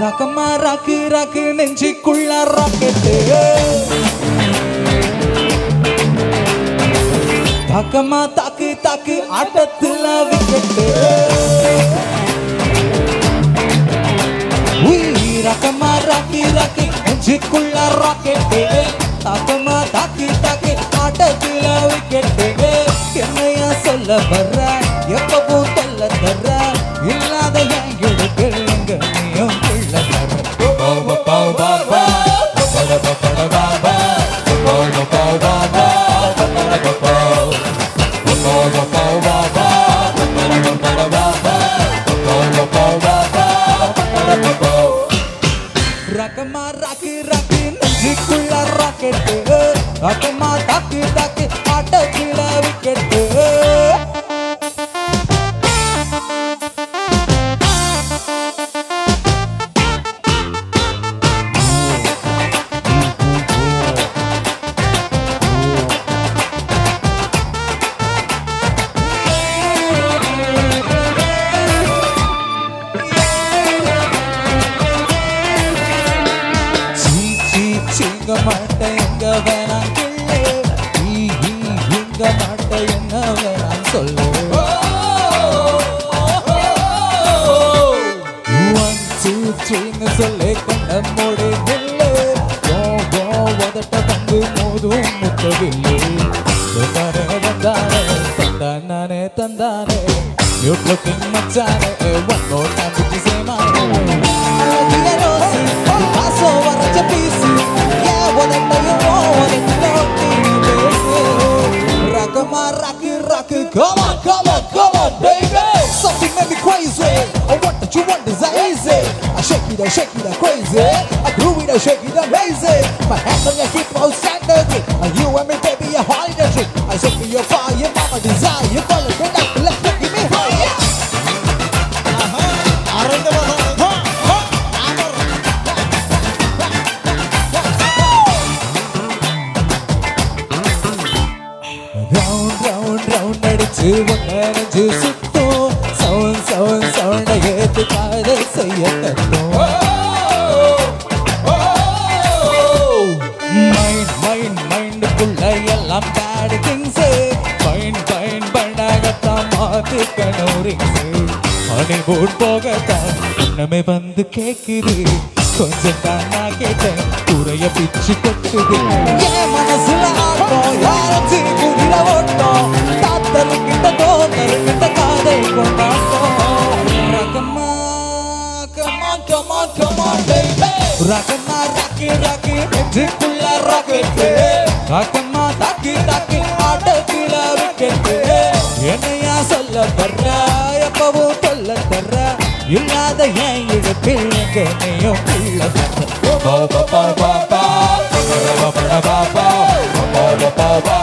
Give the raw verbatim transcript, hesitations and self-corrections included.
ரகமா ராக்கு ராக்கு நெஞ்சுக்குள்ள ராக்கெட்டு தாக்கமா தாக்கு தாக்கு ஆட்டத்துல விக்கெட்டு ரகமா ராக்கு ராக்கு நெஞ்சுக்குள்ள ராக்கெட்டு தாக்கமா தாக்கு தாக்கு ஆட்டத்துல விக்கெட்டு என்னையா சொல்ல வர்ற எப்பவும் தொல்ல தர்ற இல்லாத எங்களுக்கு எங்க நீயும் பிள்ள தர பாபா பாபா பாபா பாபா ரகமா ராக்கு ராக்கு நெஞ்சுக்குள்ள ராக்கெட்டு ரகமா தாக்கு தாக்கு ஆட்டத்துல விக்கெட்டு மாட்ட எங்க வேணாம் கிள்ளு இங்க மாட்ட என்ன வேணாம் சொல்லு ஒன் டூ த்ரீன்னு சொல்லி கொண்ட மோடி நில்லு உதட்ட பங்கு மோதும் முத்தவில்லு தானே வந்தானே தந்தானே தந்தானே யூ லுக்கிங் மச்சானே one more time with the same paso வரைச்ச piece Rakama, rocky, rocky, come on, come on, come on, baby. Something made me crazy. I want that you want is easy. I shake it, I shake it, I crazy. I groove it, I shake it, amazing. My hands on your hip, I'll stand again. And you and me, baby, a holiday trick. I shake me your fire, mama desire. You call it, get up, let's make me higher. ஒன்னஞ்சு சுத்தம் சவுன் சவுன் சவுண்ட ஏத்து காதல் செய்ய கட்டும் mind mind மைண்டுக்குள்ள எல்லாம் பேட் திங்ஸ் ஃபைன் ஃபைன் பண்ணாகத்தான் மாத்துக்கணும் ரிங்ஸ் ஹனிமூன் போகத்தான் இன்னமே வந்து கேக்குது கொஞ்சம் தான் நான் கேட்டேன் குறைய பிச்சு கொட்டுது என் மனசுல ஆட்டம் யாரும் குதிர ஓட்டம் தாத்தலுக்கிட்ட தோத்தலுக்கிட்ட காதல் கொண்டாட்டம் ரகமா கமா கமா கமா பேபி ரகமா ராக்கி ராக்கி நெஞ்சுக்குள்ள ராக்கெட்டு ரகமா தாக்கி தாக்கி ஆட்டத்துல விக்கெட்டு என்னையா சொல்ல வர்ற எப்பவும் சொல்ல தர்ற இல்லாத ஏன் இழப்பில் நீயும் பிள்ளை தர்ற பாபா பாபா பாபா பாபா பாபா